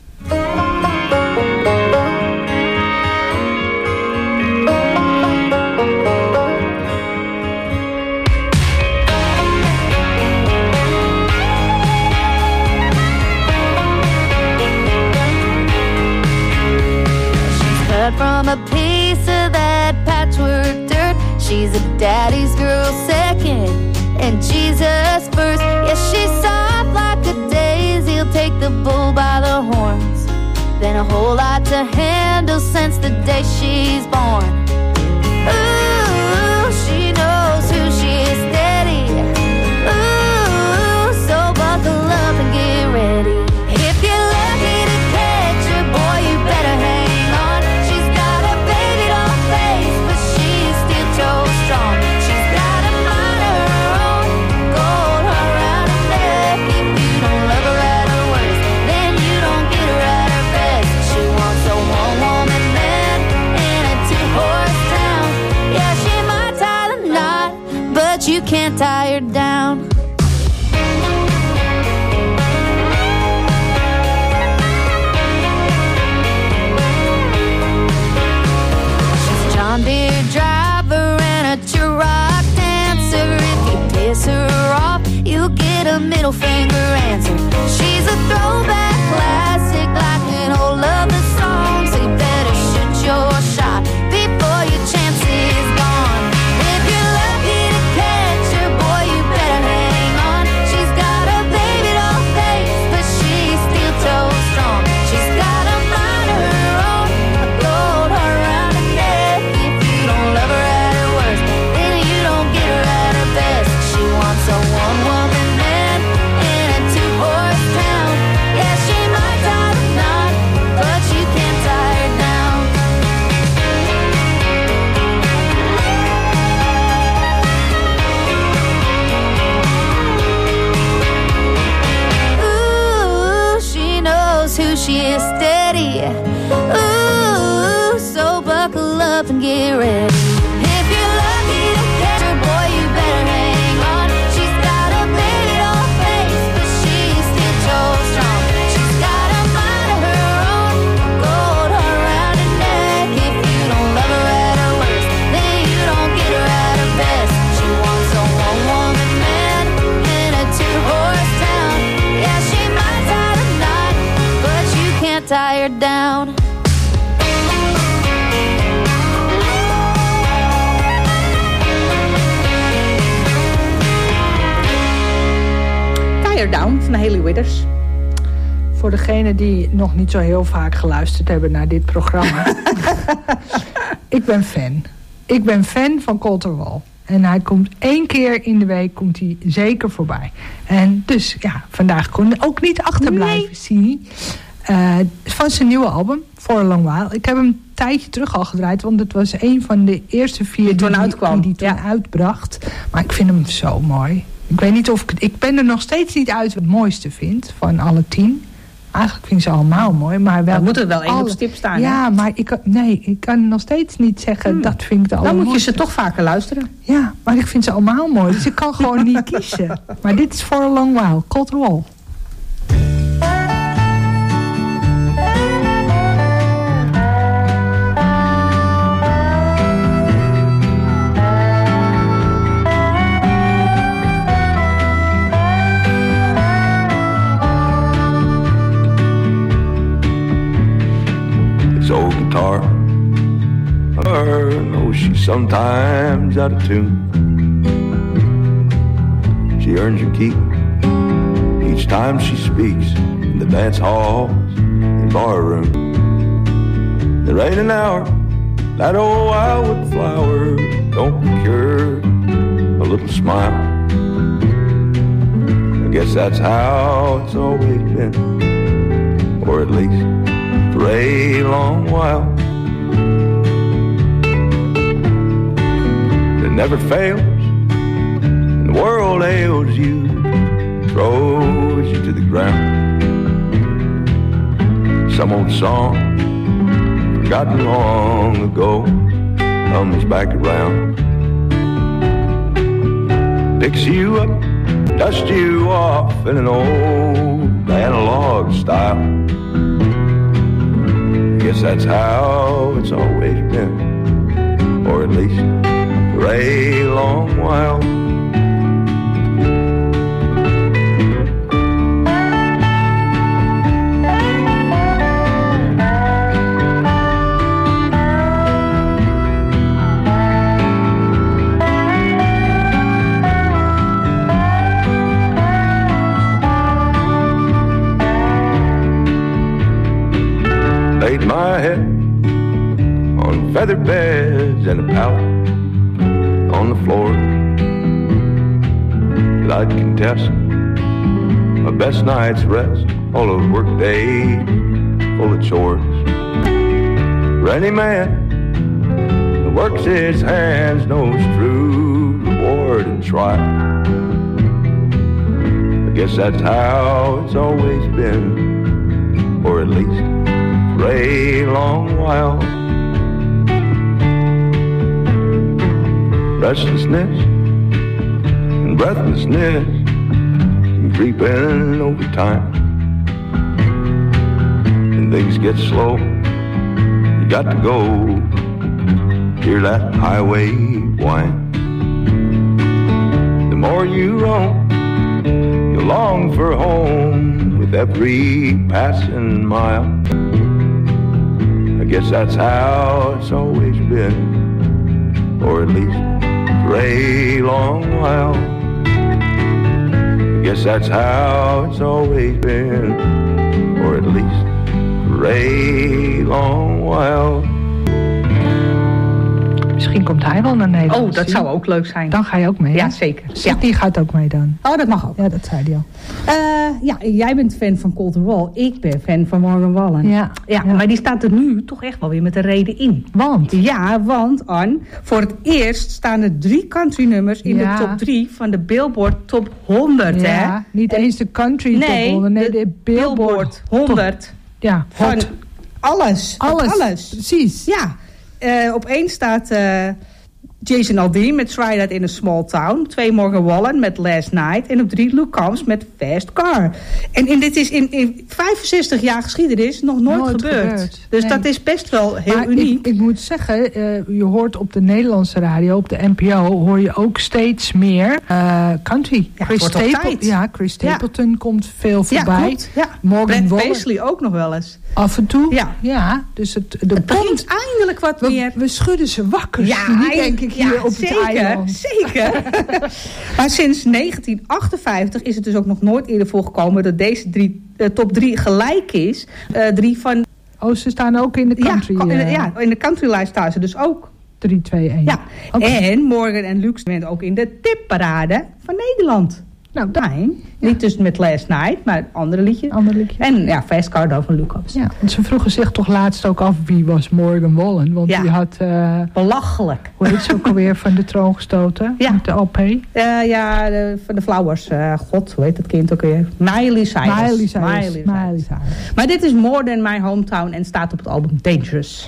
From a piece of that patchwork dirt, she's a daddy's girl second and Jesus first. Yeah, she's soft like a daisy, he'll take the bull by the horns. Been a whole lot to handle since the day she's born. Ooh, she knows who she is, steady. Ooh, so buckle up and get ready. If you're lucky to catch her, boy, you better hang. Strong. She's got a mind of her own, gold around her neck. If you don't love her at her worst, then you don't get her at her best. She wants a one-woman man in a two-horse town. Yeah, she might tie the knot, but you can't tie her down. She's a John Deere driver, a rock dancer. If you piss her off, you get a middle finger answer. She's a throwback classic, like an old lover song. So you better shoot your shot before your chance is gone. If you're lucky to catch her, boy, you better hang on. She's got a baby doll face, but she's steel toe strong. She's got a mind of her own, a gold around her neck. If you don't love her at her worst, then you don't get her at her best. She wants a one-woman man up and get ready. If you're lucky to catch her, boy, you better hang on. She's got a faded old face, but she's still so strong. She's got a mind of her own, gold around her neck. If you don't love her at her worst, then you don't get her at her best. She wants a one-woman man in a two-horse town. Yeah, she might tie the knot, but you can't tie her down. Down van Hailey Withers. Voor degenen die nog niet zo heel vaak geluisterd hebben naar dit programma. Ik ben fan. Ik ben fan van Colter Wall. En hij komt één keer in de week komt hij zeker voorbij. En dus ja, vandaag kon ik ook niet achterblijven nee. zien. Uh, van zijn nieuwe album, For a Long While. Ik heb hem een tijdje terug al gedraaid, want het was een van de eerste vier die, die toen uitkwam. Die, die toen ja. uitbracht. Maar ik vind hem zo mooi. Ik weet niet of ik... Ik ben er nog steeds niet uit wat het mooiste vind van alle tien. Eigenlijk vind ik ze allemaal mooi, maar wel... Dan moet er wel één alle... op stip staan, Ja, hè? maar ik, nee, ik kan nog steeds niet zeggen, hmm. dat vind ik de allermooiste. Dan moet je ze toch vaker luisteren. Ja, maar ik vind ze allemaal mooi, dus ik kan gewoon niet kiezen. Maar dit is For a Long While, Colter Wall. Old guitar, her knows she's sometimes out of tune. She earns her keep each time she speaks in the dance halls and bar room. There ain't an hour that old wildwood flower don't procure a little smile. I guess that's how it's always been, or at least for a long while. It never fails, and the world ails you, throws you to the ground. Some old song, forgotten long ago, comes back around. Picks you up, dusts you off in an old analog style. Guess that's how it's always been, or at least for a long while. Laid my head on feather beds and a pallet on the floor that I'd contest my best night's rest, all of work day, full of chores. For any man that works his hands knows true reward and trial. I guess that's how it's always been, or at least for a long while. Restlessness and breathlessness can creep in over time, and things get slow. You got to go, hear that highway whine. The more you roam, you long for home with every passing mile. I guess that's how it's always been, or at least for a long while. I guess that's how it's always been, or at least for a long while. Misschien komt hij wel naar Nederland. Oh, dat zou ook leuk zijn. Dan ga je ook mee. Ja, zeker. Sydney ja. gaat ook mee dan. Oh, dat mag ook. Ja, dat zei hij al. Uh, ja, jij bent fan van Colter Wall. Ik ben fan van Morgan Wallen. Ja, ja, ja. Maar die staat er nu toch echt wel weer met een reden in. Want? Ja, want, Ann, voor het eerst staan er drie country nummers in ja. de top drie van de Billboard Top honderd. Ja, hè? niet en, eens de country nee, top honderd. Nee, de, de Billboard, Billboard honderd. Top, ja, van alles. Alles. Alles. Precies. Ja. Uh, op één staat uh, Jason Aldean met Try That in a Small Town. Twee Morgan Wallen met Last Night. En op drie Luke Combs met Fast Car. En, en dit is in, in vijfenzestig jaar geschiedenis nog nooit, nooit gebeurd. gebeurd. Dus nee. dat is best wel heel maar uniek. Ik, ik moet zeggen, uh, je hoort op de Nederlandse radio, op de N P O, hoor je ook steeds meer uh, country. Ja, Chris, Staple, ja, Chris Stapleton ja. komt veel voorbij. Ja, klopt. Ja. Morgan Brent Paisley ook nog wel eens. Af en toe. Ja. ja dus het, de het begint eindelijk wat we, meer. We schudden ze wakker. Ja, niet, denk ik hier ja, op zeker, het eiland. Zeker. Maar sinds negentien achtenvijftig is het dus ook nog nooit eerder voorgekomen dat deze drie, uh, top drie gelijk is. Uh, drie van... Oh, ze staan ook in de country. Ja, in de, uh, ja, in de countrylijst staan ze dus ook. drie, twee, één. Ja. Okay. En Morgan en Luke zijn ook in de tipparade van Nederland. Nou, dat, ja. Niet dus met Last Night, maar het andere liedje. Andere liedje. En ja, Fast Car dan van Luke Combs. Ja, want ze vroegen zich toch laatst ook af wie was Morgan Wallen. Want ja. die had... Uh, belachelijk. Hoe heet ze ook alweer van de troon gestoten? Ja. Met de L P. Uh, ja, de, van de Flowers. Uh, God, hoe heet dat kind ook weer? Miley Cyrus. Miley Cyrus. Miley Cyrus. Miley Cyrus. Maar dit is More Than My Hometown en staat op het album Dangerous.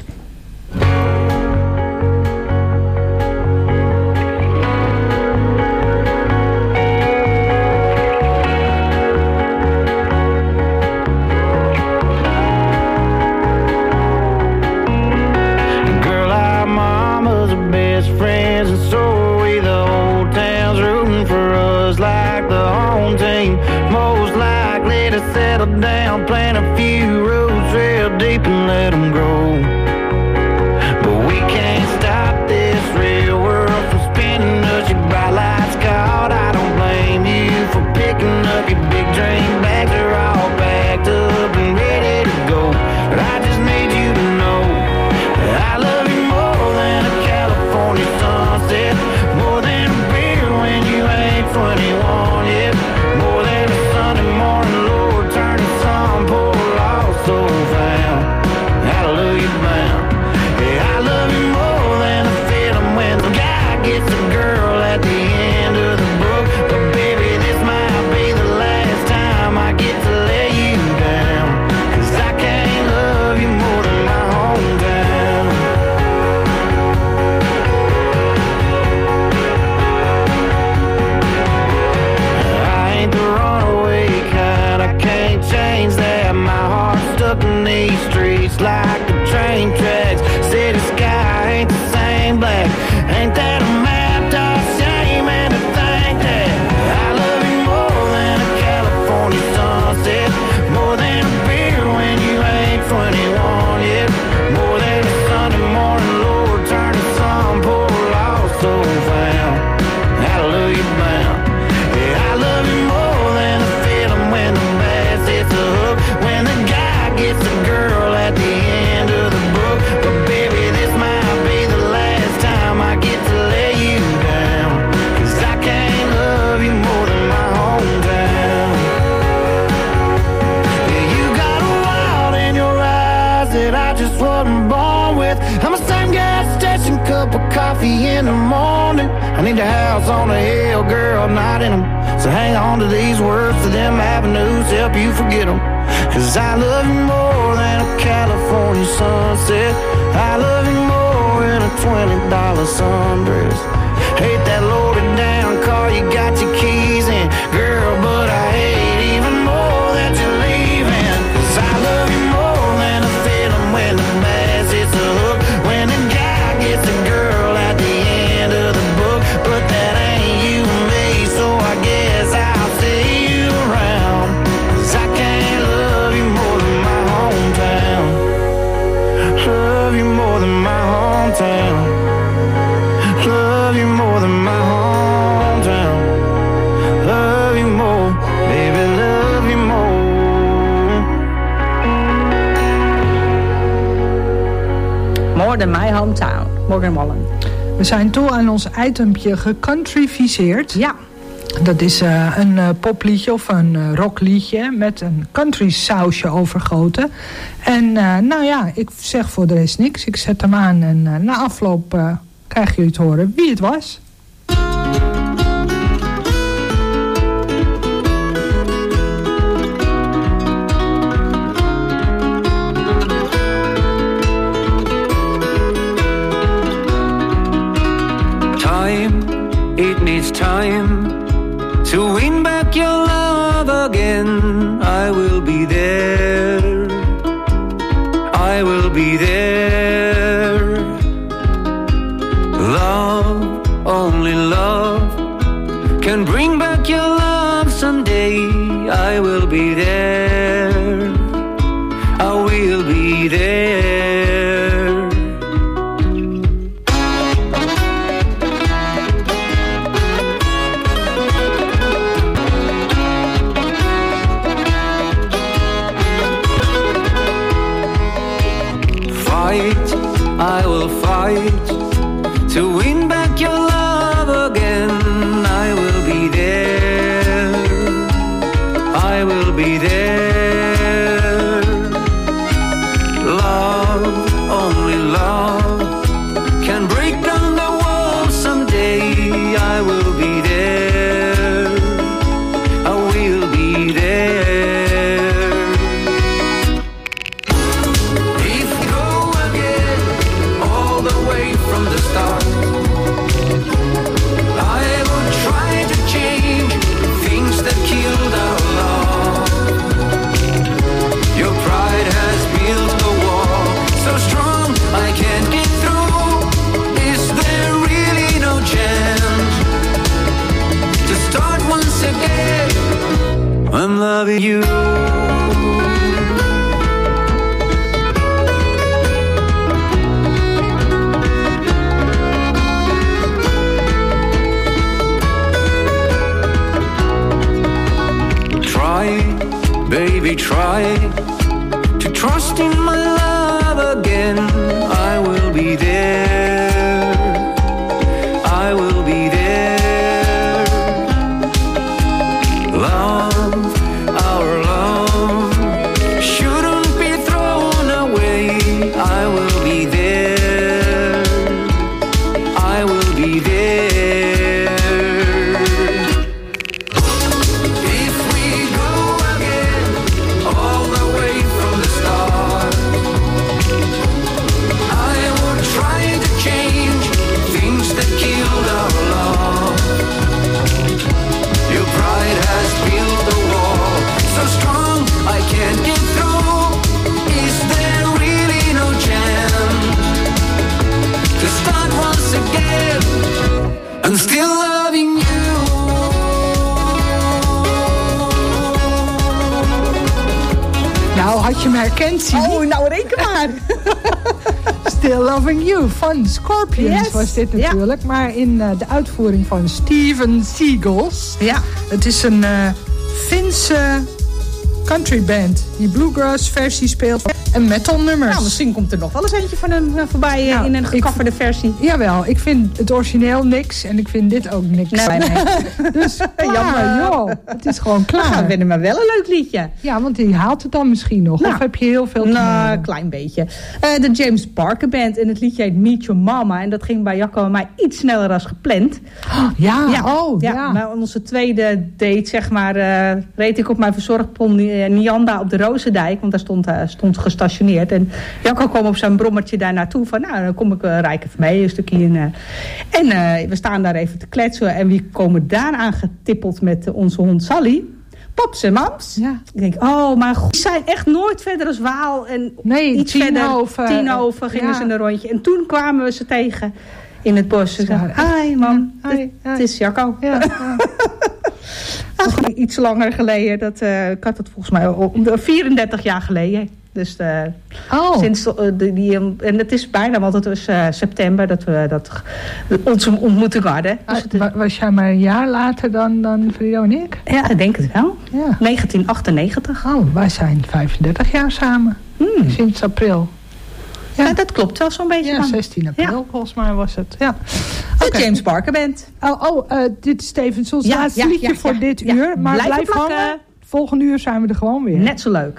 Down, plant a few roots real deep and let them grow. But we can't stop this real world from spinning us. Your bright lights caught. I don't blame you for picking up your big dream bags. Are all packed up and ready to go. But I just need you to know that I love you more than a California sunset, more than a beer when you ain't twenty-one yet, more than a Sunday morning Lord turning some poor lost soul found. Hallelujah bound. Yeah, I love you more than a feeling when the guy gets a girl at the end of the book. But baby, this might be the last time I get to lay you down, 'cause I can't love you more than my hometown. I ain't the runaway kind, I can't change that. My heart's stuck in these streets like the train tracks. City sky ain't the same black. Ain't that a map top shame and to think that I love you more than a California sunset, more than a beer when you ain't twenty-one yet, more than a Sunday morning Lord turning some poor lost soul found. Hallelujah bound. Yeah, I love you more than a feeling when the bass hits the hook, when the guy gets a girl at the end of the book. But baby, this might be the last time I get to lay you down, 'cause I can't love you more than my hometown. Yeah, you got a wild in your eyes that I just wasn't born with. I'm a same gas station cup of coffee in the morning. I need a house on a hill, girl, not in them. So hang on to these words to them avenues, help you forget them. 'Cause I love you more than a California sunset. I love you more than a twenty dollar sundress. Hate that loaded down car you got your keys in, girl, but I hate even more that you're leaving. 'Cause I love you more than a feeling when the bass hits the hook, when the guy gets a girl at the end of the book. But that ain't you and me, so I guess I'll see you around. 'Cause I can't love you more than my hometown. Love you more than my hometown. Love you more than my hometown. Love you more, baby, love you more. More Than My Hometown, Morgan Wallen. We zijn toe aan ons itempje gecountryficeerd. Ja. Dat is uh, een uh, popliedje of een uh, rockliedje met een country sausje overgoten. En uh, nou ja, ik zeg voor de rest niks. Ik zet hem aan en uh, na afloop uh, krijgen jullie te horen wie het was. it needs time to win back your love again. I will be there, I will be there. Love, only love can bring back your love someday. I will be there, I will be there. I will fight to win back your love again. I will be there, I will be there. Love, only love can break down the walls someday. I will be there, I will be there. I'm loving you. Try, baby, try to trust in my love again. I will be there, I will be there. Love, I'm still loving you. Nou, had je me herkend, zie je? Oh, nou reken maar. Still Loving You van Scorpions Yes. was dit natuurlijk. Ja. Maar in uh, de uitvoering van Steven Seagulls. Ja. Het is een uh, Finse country band die bluegrass versie speelt en metal nummers. Nou, misschien komt er nog wel eens eentje van hem uh, voorbij uh, nou, in een gecoverde versie. Jawel, ik vind het origineel niks en ik vind dit ook niks. Nee, nee. Dus klaar, jammer, joh. Het is gewoon klaar. Nou, we vinden maar wel een leuk liedje. Ja, want die haalt het dan misschien nog. Nou, of heb je heel veel te Nou, een klein beetje. Uh, de James Barker Band en het liedje heet Meet Your Mama. En dat ging bij Jacco en mij iets sneller als gepland. Oh, ja, ja, oh, ja. ja. Maar onze tweede date, zeg maar, uh, reed ik op mijn verzorgpon uh, Nianda op de Rozendijk. Want daar stond, uh, stond gestationeerd. En Jacco kwam op zijn brommertje daar naartoe. Van, nou, dan kom ik uh, rijk even mee, een stukje in. Uh. En uh, we staan daar even te kletsen. En wie komen daar aangetippeld met uh, onze hond Sally? Pops en mams. Ja. Ik denk, oh, maar goed. Die zijn echt nooit verder als Waal. En nee, iets Tienhoven. verder. Tienhoven gingen ja. ze een rondje. En toen kwamen we ze tegen in het bos. Ze zeiden, hi mam, ja, hi, hi. het is Jacco. Ja, ja. Ach, iets langer geleden. Dat, uh, ik had het volgens mij om vierendertig jaar geleden. Dus uh, oh. sinds uh, de, die, um, en het is bijna, want het was uh, september dat we dat, onze ontmoeting hadden. Dus ah, het, was jij maar een jaar later dan, dan Frido en ik? Ja, ik denk het wel. Ja. negentien achtennegentig. Oh, wij zijn vijfendertig jaar samen. Hmm. Sinds april. Ja. Ja, dat klopt wel zo'n beetje. Ja, dan. zestien april ja. volgens mij was het. Ja. De Okay. James Barker Band. Oh, oh uh, dit is Steven Sols ja, laatste ja, liedje ja, voor ja, dit ja. uur. Maar blijf, blijf hangen. Volgende uur zijn we er gewoon weer. Net zo leuk.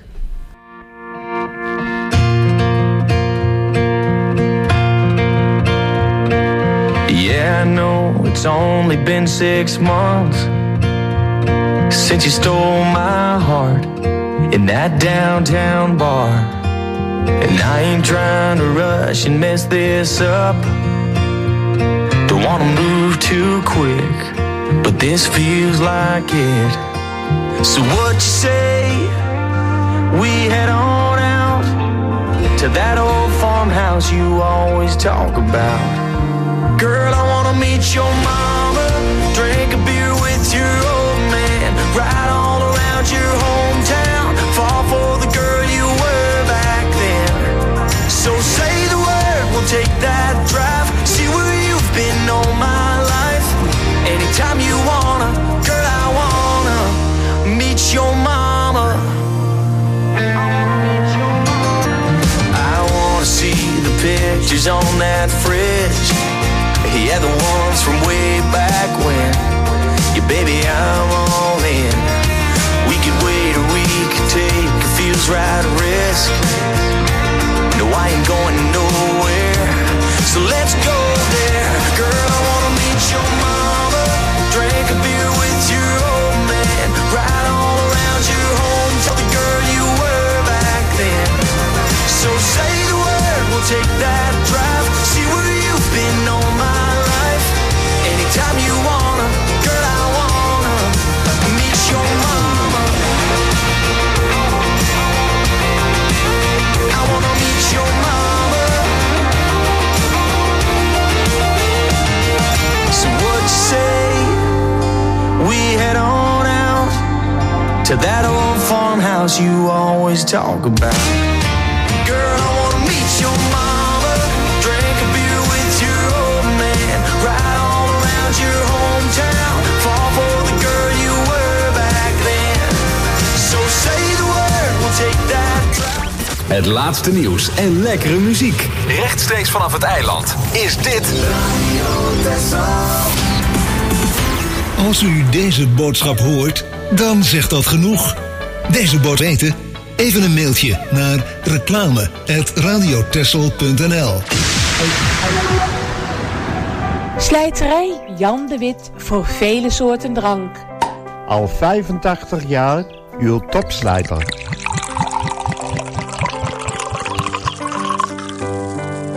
Yeah, I know it's only been six months since you stole my heart in that downtown bar. And I ain't trying to rush and mess this up. Don't wanna move too quick, but this feels like it. So what you say, we head on out to that old farmhouse you always talk about. Girl, I wanna meet your mama, drink a beer with your old man, ride all around your hometown, fall for the girl you were back then. So say the word, we'll take that drive, see where you've been all my life. Anytime you wanna, girl, I wanna meet your mama. I wanna see the pictures on that fridge. Yeah, the ones from way back when. Yeah, baby, I'm all in. We could wait or we could take a feels right risk. No, I ain't going nowhere, so let's go there. Girl, I wanna meet your mama, drink a beer with your old man, ride all around your home, tell the girl you were back then. So say the word, we'll take that drive, see where you've been all my life. Anytime you wanna, girl, I wanna meet your mama. I wanna meet your mama. So what you say, we head on out to that old farmhouse you always talk about. Girl, I wanna meet your mama, drink a beer with your old man, ride all around your hometown, fall for the girl you were back then. So say the word, we'll take that drive. Het laatste nieuws en lekkere muziek. Rechtstreeks vanaf het eiland is dit Als u deze boodschap hoort, dan zegt dat genoeg. Deze boot eten? Even een mailtje naar reclame apenstaartje radiotessel punt n l. Slijterij Jan de Wit voor vele soorten drank. Al vijfentachtig jaar uw topslijter.